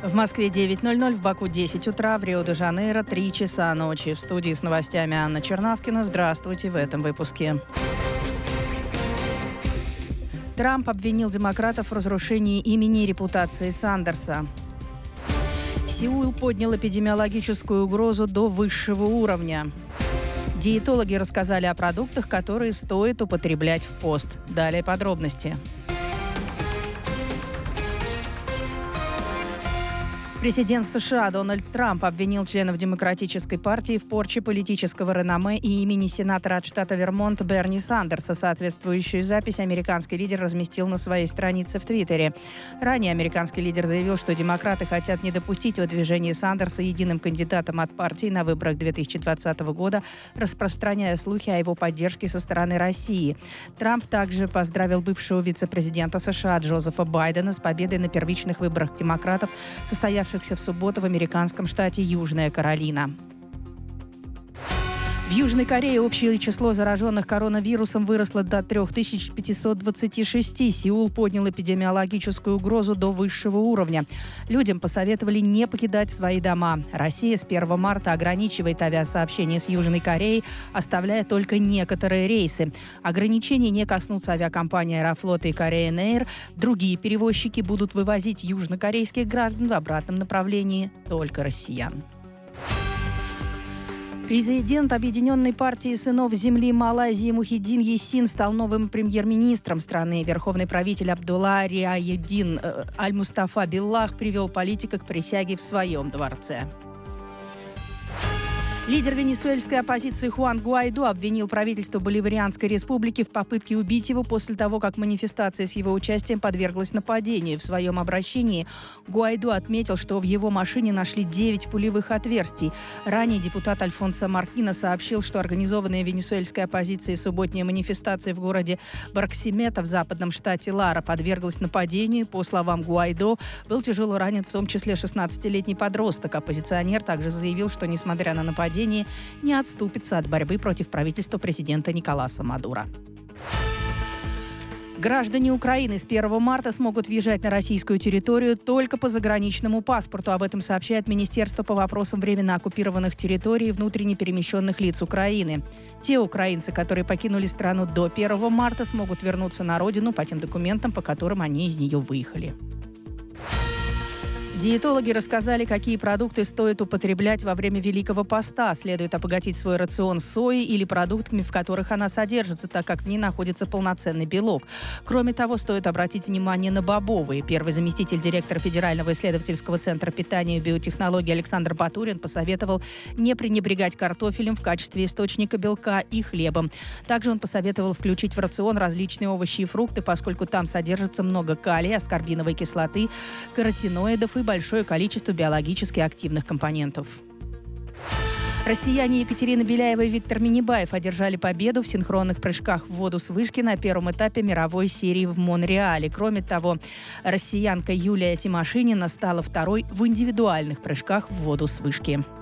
В Москве 9:00, в Баку 10 утра, в Рио-де-Жанейро 3 часа ночи. В студии с новостями Анна Чернавкина. Здравствуйте в этом выпуске. Трамп обвинил демократов в разрушении имени и репутации Сандерса. Сеул поднял эпидемиологическую угрозу до высшего уровня. Диетологи рассказали о продуктах, которые стоит употреблять в пост. Далее подробности. Президент США Дональд Трамп обвинил членов Демократической партии в порче политического реноме и имени сенатора от штата Вермонт Берни Сандерса. Соответствующую запись американский лидер разместил на своей странице в Твиттере. Ранее американский лидер заявил, что демократы хотят не допустить выдвижения Сандерса единым кандидатом от партии на выборах 2020 года, распространяя слухи о его поддержке со стороны России. Трамп также поздравил бывшего вице-президента США Джозефа Байдена с победой на первичных выборах демократов, состоявшихся в субботу в американском штате Южная Каролина. В Южной Корее общее число зараженных коронавирусом выросло до 3526. Сеул поднял эпидемиологическую угрозу до высшего уровня. Людям посоветовали не покидать свои дома. Россия с 1 марта ограничивает авиасообщение с Южной Кореей, оставляя только некоторые рейсы. Ограничений не коснутся авиакомпании «Аэрофлот» и «Кореян Эйр». Другие перевозчики будут вывозить южнокорейских граждан в обратном направлении только россиян. Президент Объединенной партии сынов земли Малайзии Мухиддин Яссин стал новым премьер-министром страны. Верховный правитель Абдулла Риаюддин Аль-Мустафа Биллах привел политика к присяге в своем дворце. Лидер венесуэльской оппозиции Хуан Гуайдо обвинил правительство Боливарианской республики в попытке убить его после того, как манифестация с его участием подверглась нападению. В своем обращении Гуайдо отметил, что в его машине нашли 9 пулевых отверстий. Ранее депутат Альфонсо Маркино сообщил, что организованная венесуэльской оппозицией субботняя манифестация в городе Баркисимето в западном штате Лара подверглась нападению. По словам Гуайдо, был тяжело ранен в том числе 16-летний подросток. Оппозиционер также заявил, что, несмотря на нападение, не отступится от борьбы против правительства президента Николаса Мадуро. Граждане Украины с 1 марта смогут въезжать на российскую территорию только по заграничному паспорту. Об этом сообщает Министерство по вопросам временно оккупированных территорий и внутренне перемещенных лиц Украины. Те украинцы, которые покинули страну до 1 марта, смогут вернуться на родину по тем документам, по которым они из нее выехали. Диетологи рассказали, какие продукты стоит употреблять во время Великого Поста. Следует обогатить свой рацион соей или продуктами, в которых она содержится, так как в ней находится полноценный белок. Кроме того, стоит обратить внимание на бобовые. Первый заместитель директора Федерального исследовательского центра питания и биотехнологий Александр Батурин посоветовал не пренебрегать картофелем в качестве источника белка и хлебом. Также он посоветовал включить в рацион различные овощи и фрукты, поскольку там содержится много калия, аскорбиновой кислоты, каротиноидов и большое количество биологически активных компонентов. Россияне Екатерина Беляева и Виктор Минибаев одержали победу в синхронных прыжках в воду с вышки на первом этапе мировой серии в Монреале. Кроме того, россиянка Юлия Тимошинина стала второй в индивидуальных прыжках в воду с вышки.